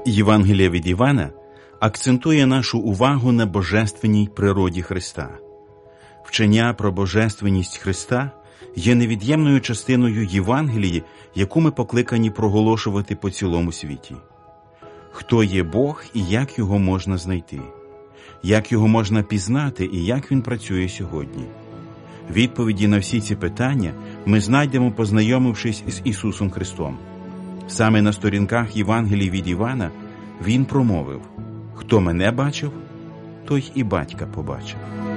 Євангеліє від Івана акцентує нашу увагу на божественній природі Христа. Вчення про божественність Христа є невід'ємною частиною Євангелії, яку ми покликані проголошувати по цілому світі. Хто є Бог і як Його можна знайти? Як Його можна пізнати і як Він працює сьогодні? Відповіді на всі ці питання ми знайдемо, познайомившись з Ісусом Христом. Саме на сторінках Євангелії від Івана Він промовив: «Хто мене бачив, той і Батька побачив».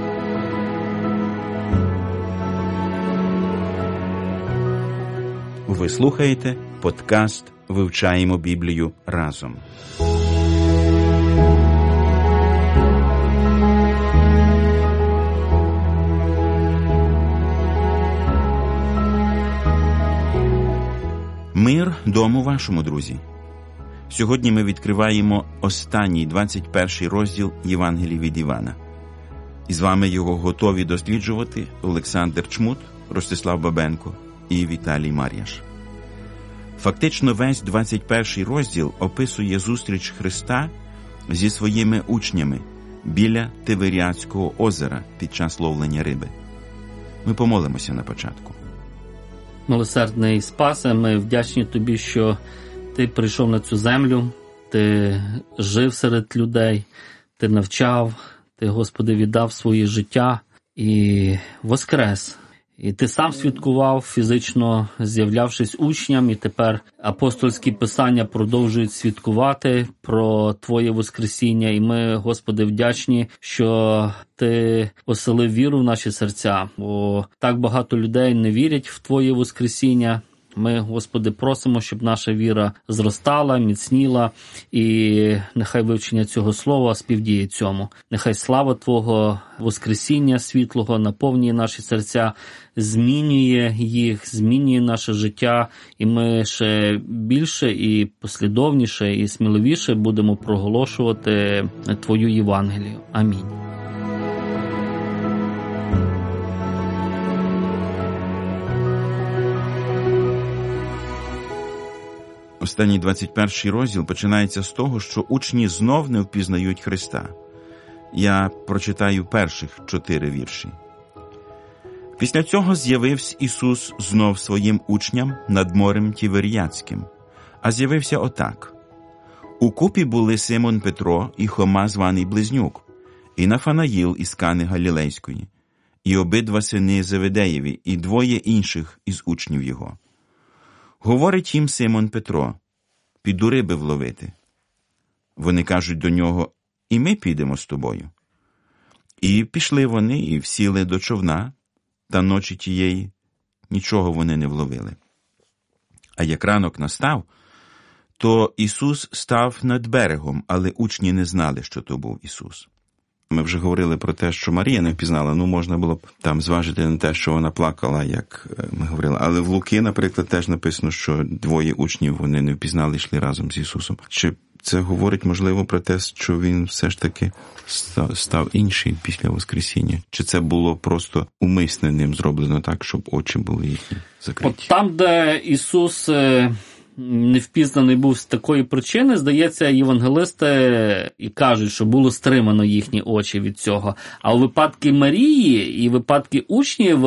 Ви слухаєте подкаст «Вивчаємо Біблію разом». Мир дому вашому, друзі! Сьогодні ми відкриваємо останній 21 розділ Євангелії від Івана. І з вами його готові досліджувати Олександр Чмут, Ростислав Бабенко і Віталій Мар'яш. Фактично весь 21 розділ описує зустріч Христа зі своїми учнями біля Тиверіадського озера під час ловлення риби. Ми помолимося на початку. Милосердний Спасе, ми вдячні Тобі, що Ти прийшов на цю землю, Ти жив серед людей, Ти навчав, Ти, Господи, віддав своє життя і воскрес. І Ти сам свідкував, фізично з'являвшись учням, і тепер апостольські писання продовжують свідкувати про Твоє воскресіння. І ми, Господи, вдячні, що Ти оселив віру в наші серця, бо так багато людей не вірять в Твоє воскресіння. Ми, Господи, просимо, щоб наша віра зростала, міцніла, і нехай вивчення цього слова співдіє цьому. Нехай слава Твого воскресіння світлого наповнює наші серця, змінює їх, змінює наше життя, і ми ще більше і послідовніше і сміливіше будемо проголошувати Твою Євангелію. Амінь. Останній 21 розділ починається з того, що учні знов не впізнають Христа. Я прочитаю перших 4 вірші. Після цього з'явився Ісус знов своїм учням над морем Тіверіадським, а з'явився отак. Укупі були Симон Петро і Хома, званий Близнюк, і Нафанаїл із Кани Галілейської, і обидва сини Зеведеєві, і 2 інших із учнів його. Говорить їм Симон Петро: «Піду риби вловити». Вони кажуть до нього: «І ми підемо з тобою». І пішли вони, і всіли до човна, та ночі тієї нічого вони не вловили. А як ранок настав, то Ісус став над берегом, але учні не знали, що то був Ісус. Ми вже говорили про те, що Марія не впізнала, можна було б там зважити на те, що вона плакала, як ми говорили. Але в Луки, наприклад, теж написано, що 2 учнів вони не впізнали, йшли разом з Ісусом. Чи це говорить, можливо, про те, що він все ж таки став інший після Воскресіння? Чи це було просто умисне ним зроблено так, щоб очі були їхні закриті? От там, де Ісус не впізнаний був з такої причини, здається, євангелисти і кажуть, що було стримано їхні очі від цього. А у випадку Марії і випадки учнів,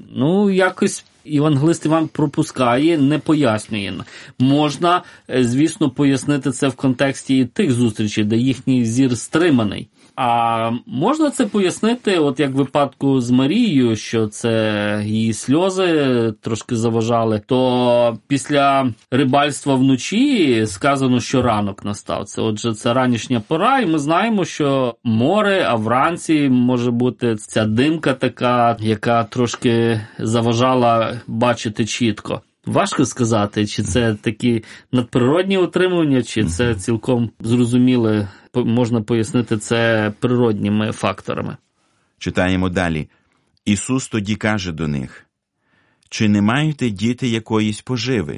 якось євангелист Іван пропускає, не пояснює. Можна, звісно, пояснити це в контексті і тих зустрічей, де їхній зір стриманий. А можна це пояснити, от як в випадку з Марією, що це її сльози трошки заважали, то після рибальства вночі сказано, що ранок настав. Отже, це ранішня пора, і ми знаємо, що море, а вранці може бути ця димка така, яка трошки заважала бачити чітко. Важко сказати, чи це такі надприродні утримування, чи це цілком зрозуміле, можна пояснити це природніми факторами. Читаємо далі. Ісус тоді каже до них: «Чи не маєте, діти, якоїсь поживи?»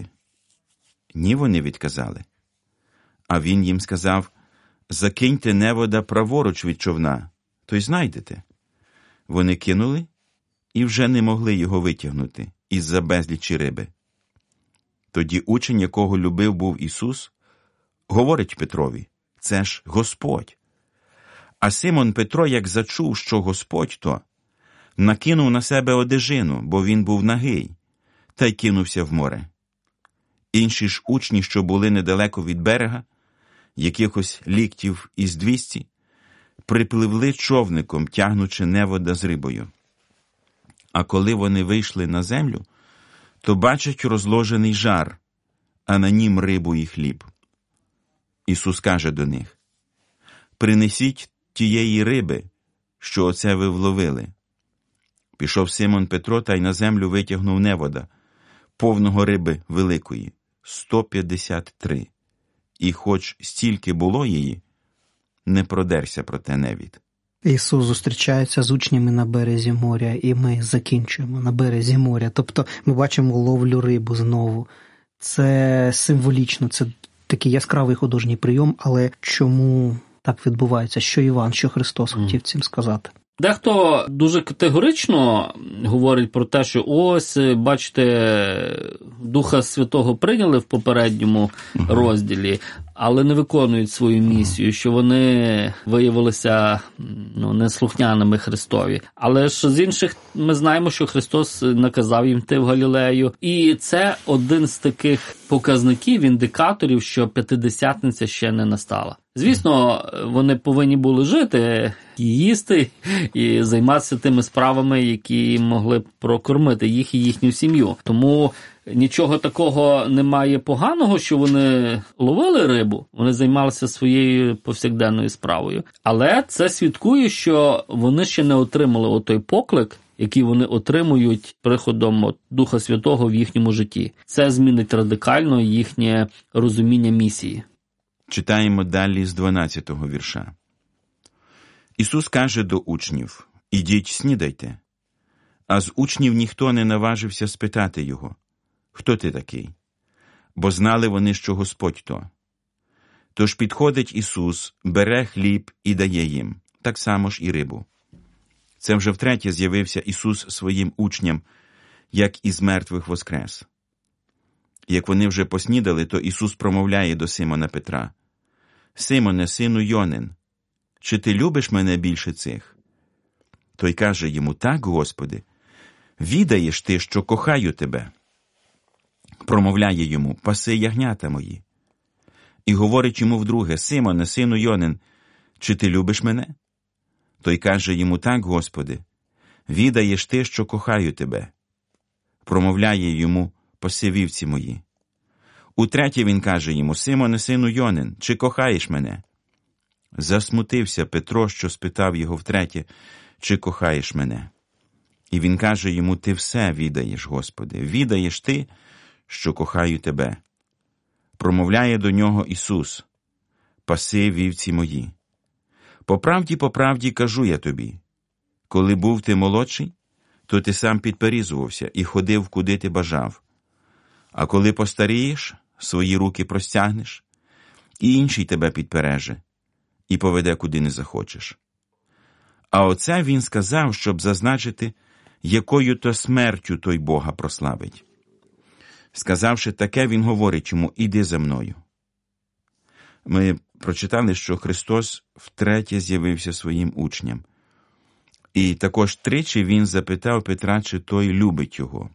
Ні, вони відказали. А він їм сказав: «Закиньте невода праворуч від човна, то й знайдете». Вони кинули і вже не могли його витягнути із-за безлічі риби. Тоді учень, якого любив був Ісус, говорить Петрові: «Це ж Господь». А Симон Петро, як зачув, що Господь то, накинув на себе одежину, бо він був нагий, та й кинувся в море. Інші ж учні, що були недалеко від берега, якихось ліктів із 200, припливли човником, тягнучи невода з рибою. А коли вони вийшли на землю, то бачать розложений жар, а на нім рибу і хліб. Ісус каже до них: «Принесіть тієї риби, що оце ви вловили». Пішов Симон Петро та й на землю витягнув невода, повного риби великої, 153. І хоч стільки було її, не продерся проте невід. Ісус зустрічається з учнями на березі моря, і ми закінчуємо на березі моря. Тобто ми бачимо ловлю рибу знову. Це символічно, це такий яскравий художній прийом, але чому так відбувається? Що Іван, що Христос хотів цим сказати? Дехто дуже категорично говорить про те, що ось, бачите, Духа Святого прийняли в попередньому розділі, але не виконують свою місію, що вони виявилися неслухняними Христові. Але ж з інших ми знаємо, що Христос наказав їм йти в Галілею. І це один з таких показників, індикаторів, що П'ятидесятниця ще не настала. Звісно, вони повинні були жити, і їсти, і займатися тими справами, які могли прокормити їх і їхню сім'ю. Тому нічого такого немає поганого, що вони ловили рибу, вони займалися своєю повсякденною справою. Але це свідкує, що вони ще не отримали отой поклик, який вони отримують приходом Духа Святого в їхньому житті. Це змінить радикально їхнє розуміння місії. Читаємо далі з 12-го вірша. Ісус каже до учнів: «Ідіть, снідайте». А з учнів ніхто не наважився спитати його: «Хто ти такий?» Бо знали вони, що Господь то. Тож підходить Ісус, бере хліб і дає їм, так само ж і рибу. Це вже втретє з'явився Ісус своїм учням, як із мертвих воскрес. Як вони вже поснідали, то Ісус промовляє до Симона Петра: «Симоне, сину Йонин, чи ти любиш мене більше цих?» Той каже йому: «Так, Господи, відаєш ти, що кохаю тебе». Промовляє йому: «Паси ягнята мої». І говорить йому вдруге: «Симоне, сину Йонин, чи ти любиш мене?» Той каже йому: «Так, Господи, відаєш ти, що кохаю тебе». Промовляє йому: «Паси вівці мої». Утретє він каже йому: «Симоне, сину Йонин, чи кохаєш мене?» Засмутився Петро, що спитав його втретє: «Чи кохаєш мене?» І він каже йому: «Ти все відаєш, Господи, відаєш ти, що кохаю тебе». Промовляє до нього Ісус: «Паси вівці мої». По правді кажу я тобі, коли був ти молодший, то ти сам підперізувався і ходив, куди ти бажав. А коли постарієш, свої руки простягнеш, і інший тебе підпереже, і поведе, куди не захочеш. А оце він сказав, щоб зазначити, якою то смертю той Бога прославить. Сказавши таке, він говорить йому: «Іди за мною». Ми прочитали, що Христос втретє з'явився своїм учням. І також тричі він запитав Петра, чи той любить його.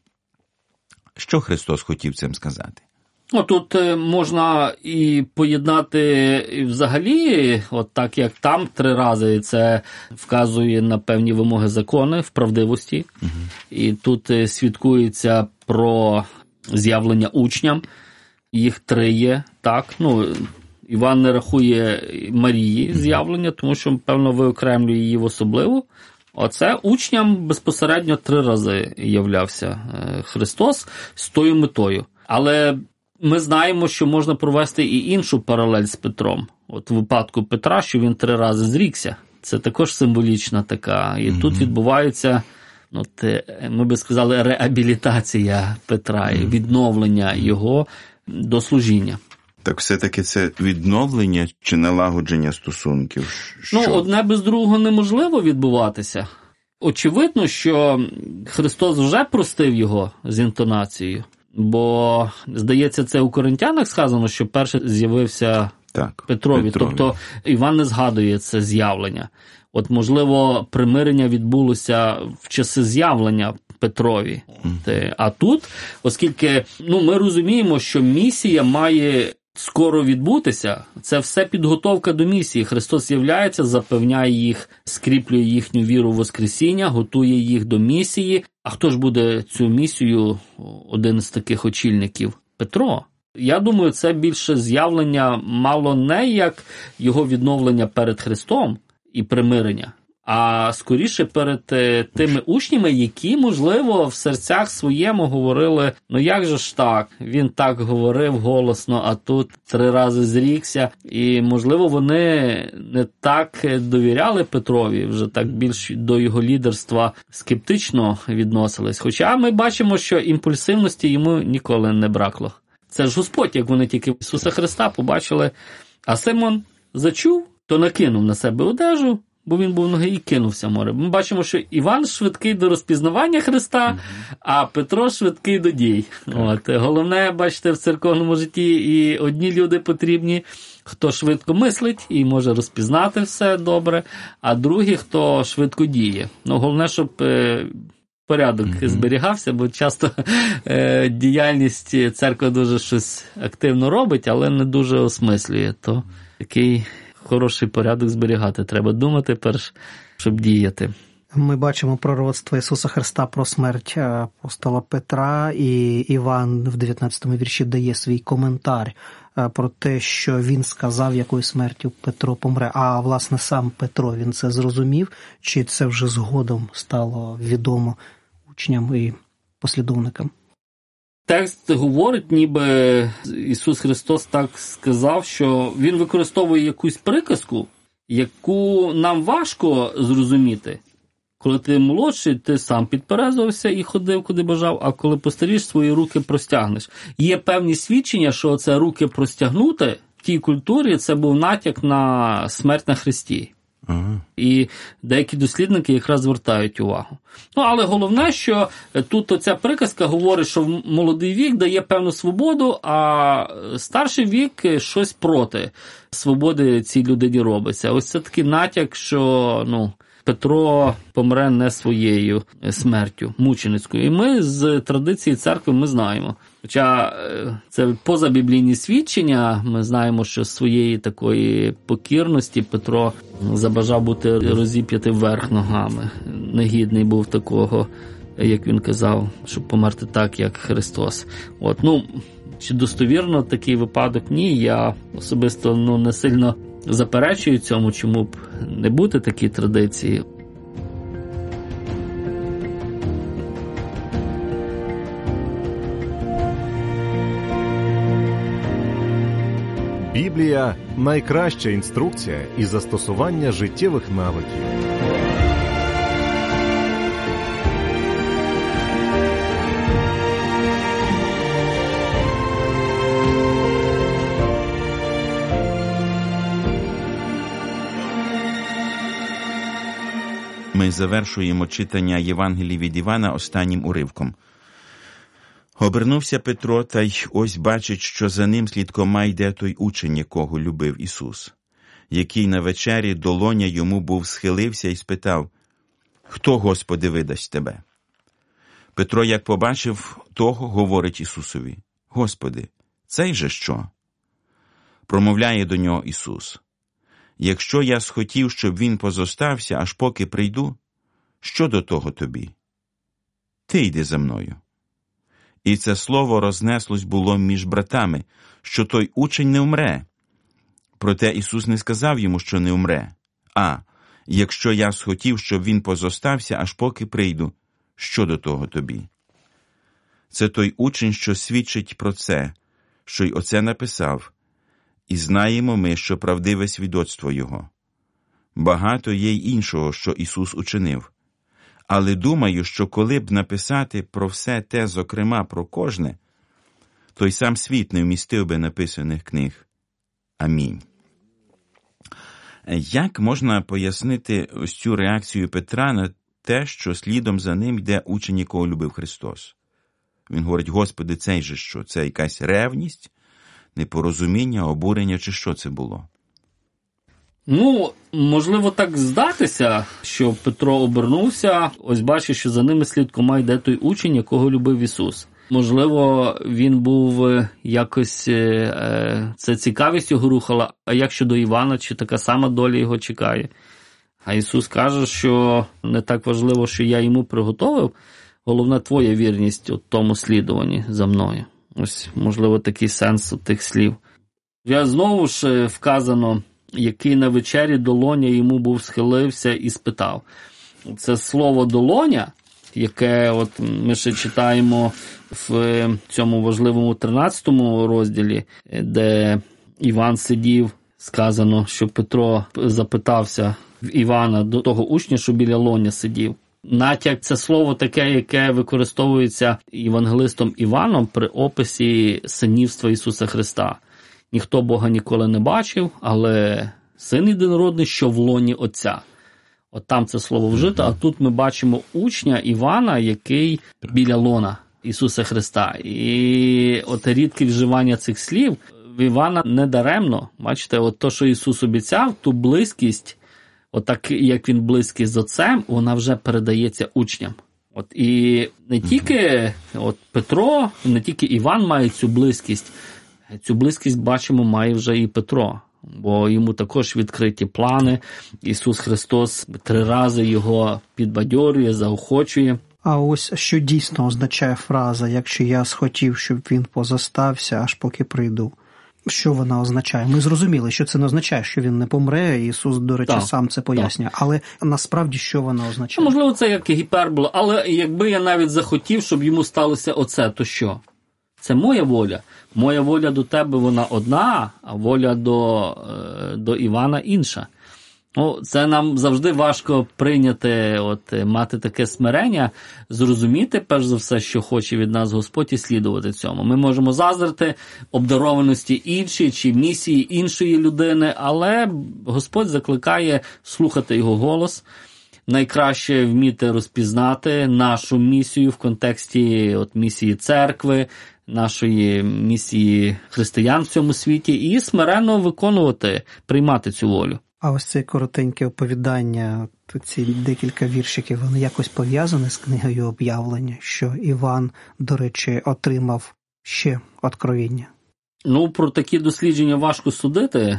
Що Христос хотів цим сказати? Тут можна і поєднати взагалі, от так як там 3 рази, це вказує на певні вимоги закону в правдивості. І тут свідкується про з'явлення учням. Їх 3 є, так. Іван не рахує Марії з'явлення, тому що, певно, виокремлює її в особливу. Оце учням безпосередньо 3 рази являвся Христос з тою метою. Але ми знаємо, що можна провести і іншу паралель з Петром. От в випадку Петра, що він 3 рази зрікся. Це також символічна така. І тут відбувається, ми би сказали, реабілітація Петра, відновлення його до служіння. Так все-таки це відновлення чи налагодження стосунків? Одне без другого неможливо відбуватися. Очевидно, що Христос вже простив його з інтонацією. Бо, здається, це у Коринтянах сказано, що перше з'явився Так, Петрові. Тобто Іван не згадує це з'явлення. От, можливо, примирення відбулося в часи з'явлення Петрові. А тут, оскільки ми розуміємо, що місія має скоро відбутися, це все підготовка до місії. Христос з'являється, запевняє їх, скріплює їхню віру в Воскресіння, готує їх до місії. А хто ж буде цю місію, один з таких очільників? Петро. Я думаю, це більше з'явлення мало не як його відновлення перед Христом і примирення, а скоріше перед тими учнями, які, можливо, в серцях своєму говорили, як же ж так, він так говорив голосно, а тут 3 рази зрікся. І, можливо, вони не так довіряли Петрові, вже так більш до його лідерства скептично відносились. Хоча ми бачимо, що імпульсивності йому ніколи не бракло. Це ж Господь, як вони тільки Ісуса Христа побачили. А Симон зачув, то накинув на себе одежу, бо він був ноги, і кинувся в море. Ми бачимо, що Іван швидкий до розпізнавання Христа, а Петро швидкий до дій. Головне, бачите, в церковному житті і одні люди потрібні, хто швидко мислить і може розпізнати все добре, а другі, хто швидко діє. Головне, щоб порядок зберігався, бо часто діяльність церкви дуже щось активно робить, але не дуже осмислює. То такий хороший порядок зберігати. Треба думати перш, щоб діяти. Ми бачимо пророцтво Ісуса Христа про смерть апостола Петра, і Іван в 19-му вірші дає свій коментар про те, що він сказав, якою смертю Петро помре. А, власне, сам Петро, він це зрозумів, чи це вже згодом стало відомо учням і послідовникам? Текст говорить, ніби Ісус Христос так сказав, що Він використовує якусь приказку, яку нам важко зрозуміти. Коли ти молодший, ти сам підперезувався і ходив, куди бажав, а коли постарієш, свої руки простягнеш. Є певні свідчення, що це руки простягнути в тій культурі, це був натяк на смерть на Христі. І деякі дослідники якраз звертають увагу. Але головне, що тут оця приказка говорить, що молодий вік дає певну свободу, а старший вік щось проти свободи цій людині робиться. Ось це такий натяк, що Петро помре не своєю смертю, мученицькою. І ми з традиції церкви ми знаємо. Хоча це позабіблійні свідчення, ми знаємо, що своєї такої покірності Петро забажав бути розіп'ятий вверх ногами. Негідний був такого, як він казав, щоб померти так, як Христос. Чи достовірно такий випадок? Ні, я особисто не сильно заперечую цьому, чому б не бути такій традиції. Біблія – найкраща інструкція і застосування життєвих навиків. Ми завершуємо читання Євангелії від Івана останнім уривком. Обернувся Петро, та й ось бачить, що за ним слідкома йде той учень, якого любив Ісус, який на вечері долоня йому був схилився і спитав: «Хто, Господи, видасть тебе?» Петро, як побачив того, говорить Ісусові: «Господи, цей же що?» Промовляє до нього Ісус: «Якщо я схотів, щоб він позостався, аж поки прийду, що до того тобі? Ти йди за мною». І це слово рознеслось було між братами, що той учень не вмре. Проте Ісус не сказав йому, що не вмре. «Якщо я схотів, щоб він позостався, аж поки прийду, що до того тобі?» Це той учень, що свідчить про це, що й оце написав. І знаємо ми, що правдиве свідоцтво Його. Багато є й іншого, що Ісус учинив. Але думаю, що коли б написати про все те, зокрема про кожне, то й сам світ не вмістив би написаних книг. Амінь. Як можна пояснити ось цю реакцію Петра на те, що слідом за ним йде учень, якого любив Христос? Він говорить: «Господи, цей же що? Це якась ревність? непорозуміння, обурення чи що це було? Можливо так здатися, що Петро обернувся, ось бачить, що за ними слідкома йде той учень, якого любив Ісус. Можливо, він був якось, це цікавість його рухала, а як щодо Івана, чи така сама доля його чекає? А Ісус каже, що не так важливо, що я йому приготовив, головна твоя вірність у тому слідуванні за мною. Ось, можливо, такий сенс тих слів. Я знову ж вказано, який на вечері долоня йому був схилився і спитав. Це слово долоня, яке от ми ще читаємо в цьому важливому 13 розділі, де Іван сидів, сказано, що Петро запитався в Івана до того учня, що біля лоня сидів. Натяк – це слово таке, яке використовується євангелистом Іваном при описі синівства Ісуса Христа. Ніхто Бога ніколи не бачив, але Син єдинородний, що в лоні Отця. От там це слово вжито, а тут ми бачимо учня Івана, який біля лона Ісуса Христа. І от рідке вживання цих слів в Івана не даремно. Бачите, от то, що Ісус обіцяв, ту близькість, отак, як він близький з Отцем, вона вже передається учням. От і не тільки Петро, не тільки Іван має цю близькість, бачимо, має вже і Петро. Бо йому також відкриті плани. Ісус Христос 3 рази його підбадьорює, заохочує. А ось що дійсно означає фраза «якщо я схотів, щоб він позостався, аж поки прийду». Що вона означає? Ми зрозуміли, що це не означає, що він не помре, Ісус, до речі, сам це пояснює. Але насправді що вона означає? Можливо, це як гіпербола, але якби я навіть захотів, щоб йому сталося оце, то що? Це моя воля. Моя воля до тебе, вона одна, а воля до Івана інша. Це нам завжди важко прийняти, мати таке смирення, зрозуміти, перш за все, що хоче від нас Господь, і слідувати цьому. Ми можемо заздрити обдарованості іншої чи місії іншої людини, але Господь закликає слухати його голос, найкраще вміти розпізнати нашу місію в контексті місії церкви, нашої місії християн в цьому світі і смиренно виконувати, приймати цю волю. А ось це коротеньке оповідання, ці декілька віршиків, вони якось пов'язані з книгою «Об'явлення», що Іван, до речі, отримав ще откровення? Про такі дослідження важко судити.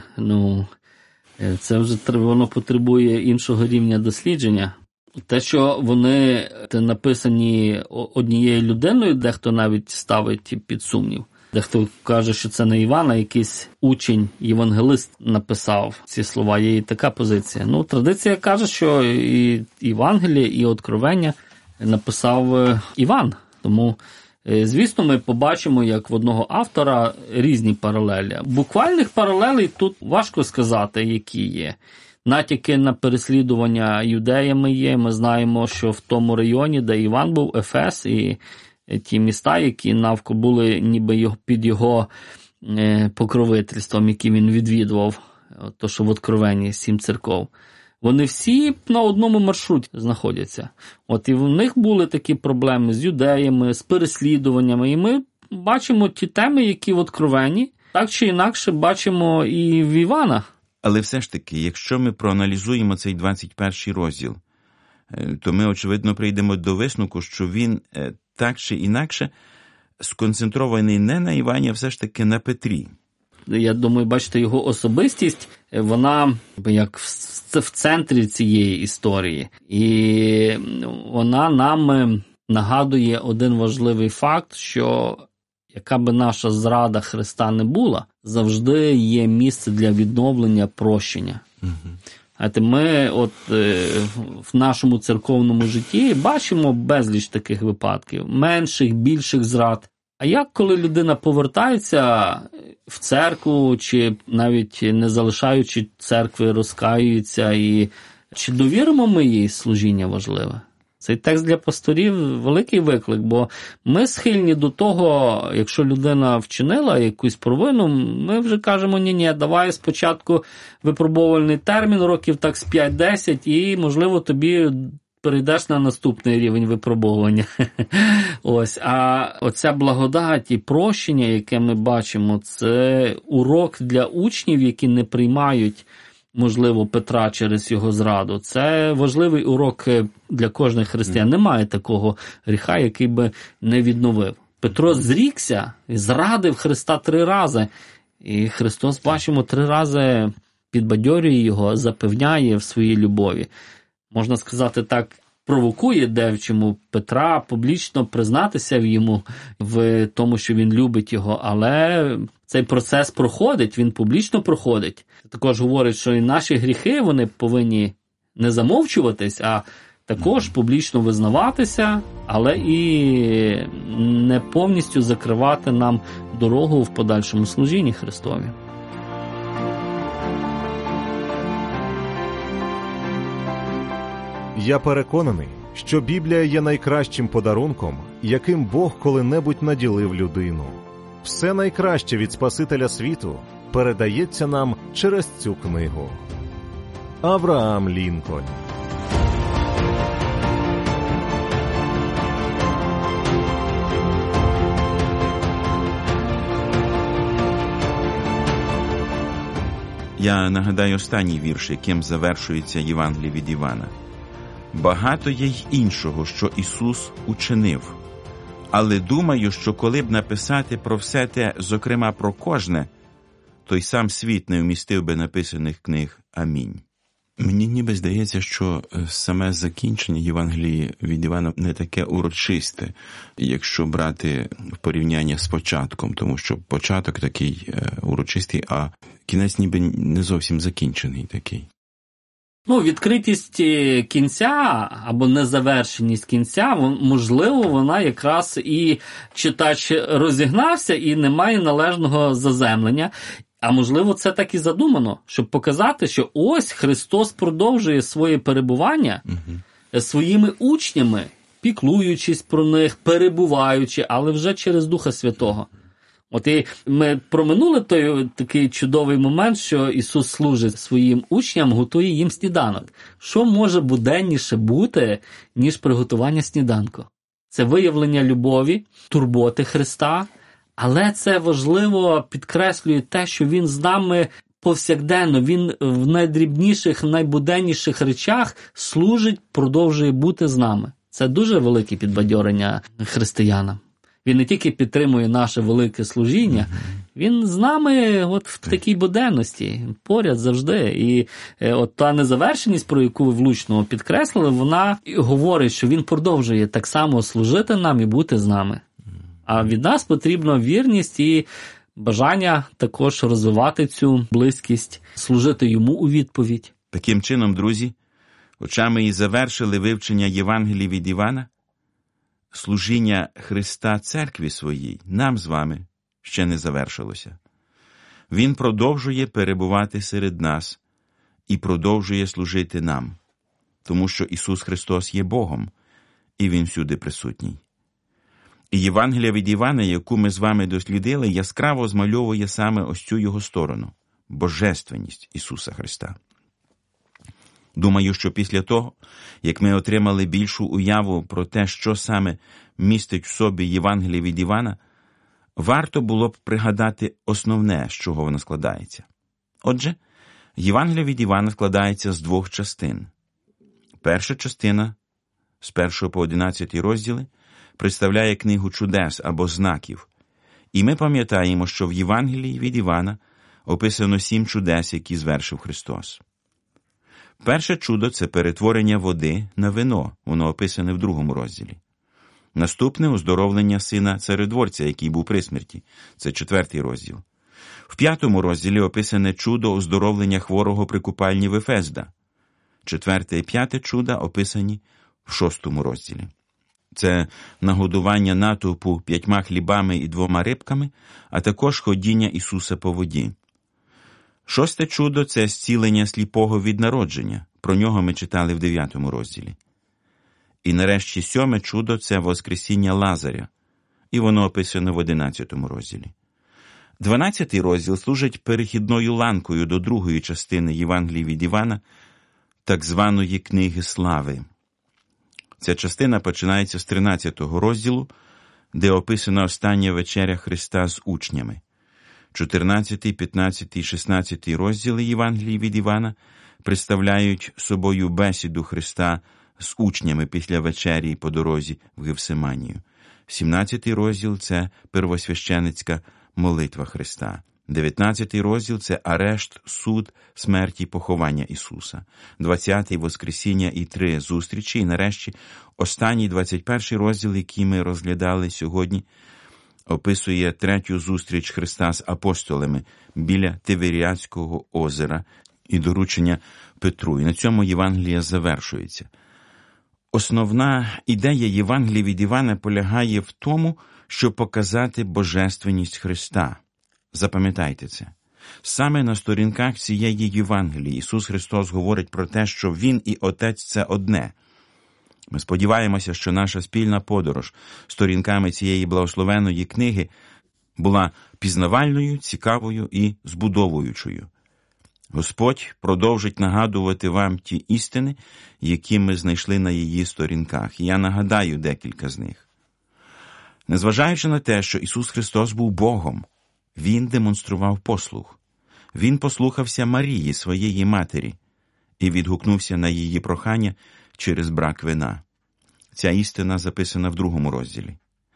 Це вже воно потребує іншого рівня дослідження. Те, що вони написані однією людиною, дехто навіть ставить під сумнів. Дехто каже, що це не Іван, а якийсь учень, євангелист написав ці слова. Є і така позиція. Традиція каже, що і Євангеліє, і Откровення написав Іван. Тому, звісно, ми побачимо, як в одного автора різні паралелі. Буквальних паралелей тут важко сказати, які є. Натяки на переслідування юдеями є. Ми знаємо, що в тому районі, де Іван був, Ефес, і ті міста, які навколо були ніби під його покровительством, які він відвідував, то, що в Откровенні 7 церков, вони всі на одному маршруті знаходяться. І в них були такі проблеми з юдеями, з переслідуваннями, і ми бачимо ті теми, які в Откровенні, так чи інакше бачимо і в Івана. Але все ж таки, якщо ми проаналізуємо цей 21 розділ, то ми, очевидно, прийдемо до висновку, що він так чи інакше сконцентрований не на Івані, а все ж таки на Петрі. Я думаю, бачите, його особистість, вона як в центрі цієї історії. І вона нам нагадує один важливий факт, що яка би наша зрада Христа не була, завжди є місце для відновлення, прощення. Ми в нашому церковному житті бачимо безліч таких випадків, менших, більших зрад. А як, коли людина повертається в церкву, чи навіть не залишаючи церкви, розкаюється, і чи довіримо ми їй служіння важливе? Цей текст для пасторів – великий виклик, бо ми схильні до того, якщо людина вчинила якусь провину, ми вже кажемо, ні, давай спочатку випробувальний термін, років так з 5-10, і, можливо, тобі перейдеш на наступний рівень випробовування. Ось. А оця благодать і прощення, яке ми бачимо, це урок для учнів, які не приймають, можливо, Петра через його зраду. Це важливий урок для кожного християн. Немає такого гріха, який би не відновив. Петро зрікся і зрадив Христа 3 рази. І Христос, бачимо, 3 рази підбадьорює його, запевняє в своїй любові. Можна сказати так, провокує девчому Петра публічно признатися йому в тому, що він любить його, але цей процес проходить, він публічно проходить. Також говорить, що і наші гріхи, вони повинні не замовчуватись, а також публічно визнаватися, але і не повністю закривати нам дорогу в подальшому служінні Христові. Я переконаний, що Біблія є найкращим подарунком, яким Бог коли-небудь наділив людину. Все найкраще від Спасителя світу передається нам через цю книгу. Авраам Лінкольн. Я нагадаю останній вірш, яким завершується Євангеліє від Івана. «Багато є й іншого, що Ісус учинив. Але думаю, що коли б написати про все те, зокрема про кожне, то й сам світ не вмістив би написаних книг. Амінь». Мені ніби здається, що саме закінчення Євангелії від Івана не таке урочисте, якщо брати в порівняння з початком, тому що початок такий урочистий, а кінець ніби не зовсім закінчений такий. Відкритість кінця або незавершеність кінця, можливо, вона якраз і читач розігнався і не має належного заземлення. А можливо, це так і задумано, щоб показати, що ось Христос продовжує своє перебування своїми учнями, піклуючись про них, перебуваючи, але вже через Духа Святого. От і ми проминули той такий чудовий момент, що Ісус служить своїм учням, готує їм сніданок. Що може буденніше бути, ніж приготування сніданку? Це виявлення любові, турботи Христа, але це важливо підкреслює те, що Він з нами повсякденно, Він в найдрібніших, найбуденніших речах служить, продовжує бути з нами. Це дуже велике підбадьорення християнам. Він не тільки підтримує наше велике служіння, він з нами от в такій буденності, поряд завжди. І от та незавершеність, про яку ви влучно підкреслили, вона говорить, що він продовжує так само служити нам і бути з нами. А від нас потрібна вірність і бажання також розвивати цю близькість, служити йому у відповідь. Таким чином, друзі, хоча ми і завершили вивчення Євангелії від Івана, служіння Христа церкві своїй, нам з вами, ще не завершилося. Він продовжує перебувати серед нас і продовжує служити нам, тому що Ісус Христос є Богом, і Він всюди присутній. І Євангелія від Івана, яку ми з вами дослідили, яскраво змальовує саме ось цю його сторону – божественність Ісуса Христа. Думаю, що після того, як ми отримали більшу уяву про те, що саме містить в собі Євангеліє від Івана, варто було б пригадати основне, з чого воно складається. Отже, Євангеліє від Івана складається з 2 частин. Перша частина, з 1 по 11 розділи, представляє книгу чудес або знаків. І ми пам'ятаємо, що в Євангелії від Івана описано 7 чудес, які звершив Христос. Перше чудо – це перетворення води на вино, воно описане в 2 розділі. Наступне – оздоровлення сина царедворця, який був при смерті, це 4 розділ. В 5 розділі описане чудо оздоровлення хворого при купальні Вефезда. 4 і 5 чуда описані в 6 розділі. Це нагодування натовпу 5 хлібами і 2 рибками, а також ходіння Ісуса по воді. 6 чудо – це зцілення сліпого від народження. Про нього ми читали в 9 розділі. І нарешті 7 чудо – це воскресіння Лазаря. І воно описано в 11 розділі. 12 розділ служить перехідною ланкою до 2 частини Євангелії від Івана, так званої книги слави. Ця частина починається з 13-го розділу, де описана остання вечеря Христа з учнями. 14, 15 і 16 розділи Євангелії від Івана представляють собою бесіду Христа з учнями після вечері по дорозі в Гефсиманію. 17 розділ – це первосвященицька молитва Христа. 19 розділ – це арешт, суд, смерть і поховання Ісуса. 20 – Воскресіння і 3 зустрічі. І нарешті останній 21 розділ, який ми розглядали сьогодні, описує 3-ю зустріч Христа з апостолами біля Тиверіадського озера і доручення Петру. І на цьому Євангелія завершується. Основна ідея Євангелія від Івана полягає в тому, щоб показати божественність Христа. Запам'ятайте це. Саме на сторінках цієї Євангелії Ісус Христос говорить про те, що Він і Отець – це одне. Ми сподіваємося, що наша спільна подорож сторінками цієї благословенної книги була пізнавальною, цікавою і збудовуючою. Господь продовжить нагадувати вам ті істини, які ми знайшли на її сторінках. І я нагадаю декілька з них. Незважаючи на те, що Ісус Христос був Богом, Він демонстрував послух. Він послухався Марії, своєї матері, і відгукнувся на її прохання через брак вина. Ця істина записана в 2 розділі.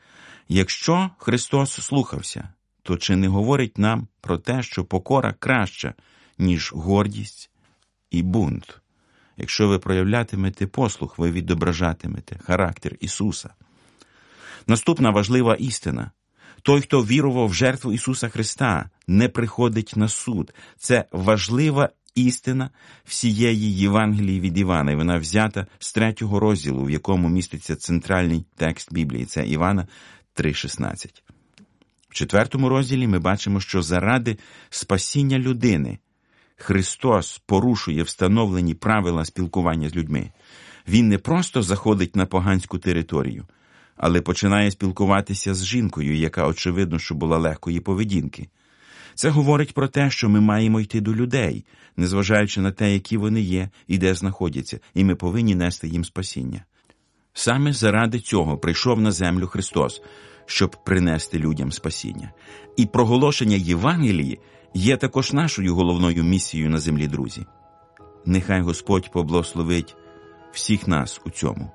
Якщо Христос слухався, то чи не говорить нам про те, що покора краща, ніж гордість і бунт? Якщо ви проявлятимете послух, ви відображатимете характер Ісуса. Наступна важлива істина. Той, хто вірував в жертву Ісуса Христа, не приходить на суд. Це важлива істина всієї Євангелії від Івана. І вона взята з 3-го розділу, в якому міститься центральний текст Біблії. Це Івана 3:16. В 4-му розділі ми бачимо, що заради спасіння людини Христос порушує встановлені правила спілкування з людьми. Він не просто заходить на поганську територію, але починає спілкуватися з жінкою, яка, очевидно, що була легкої поведінки. Це говорить про те, що ми маємо йти до людей, незважаючи на те, які вони є і де знаходяться, і ми повинні нести їм спасіння. Саме заради цього прийшов на землю Христос, щоб принести людям спасіння. І проголошення Євангелії є також нашою головною місією на землі, друзі. Нехай Господь поблагословить всіх нас у цьому.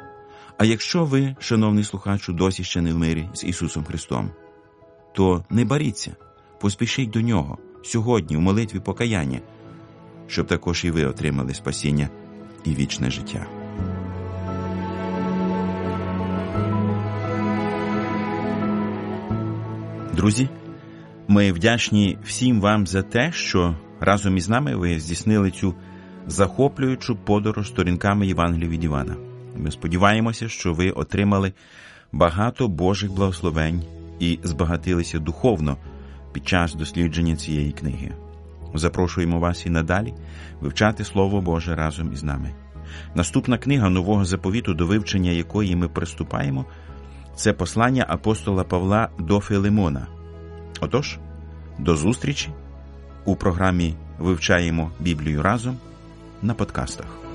А якщо ви, шановний слухачу, досі ще не в мирі з Ісусом Христом, то не боріться, поспішіть до Нього сьогодні у молитві покаяння, щоб також і ви отримали спасіння і вічне життя. Друзі, ми вдячні всім вам за те, що разом із нами ви здійснили цю захоплюючу подорож сторінками Євангелія від Івана. Ми сподіваємося, що ви отримали багато Божих благословень і збагатилися духовно під час дослідження цієї книги. Запрошуємо вас і надалі вивчати Слово Боже разом із нами. Наступна книга Нового Заповіту, до вивчення якої ми приступаємо, це послання апостола Павла до Филимона. Отож, до зустрічі у програмі «Вивчаємо Біблію разом» на подкастах.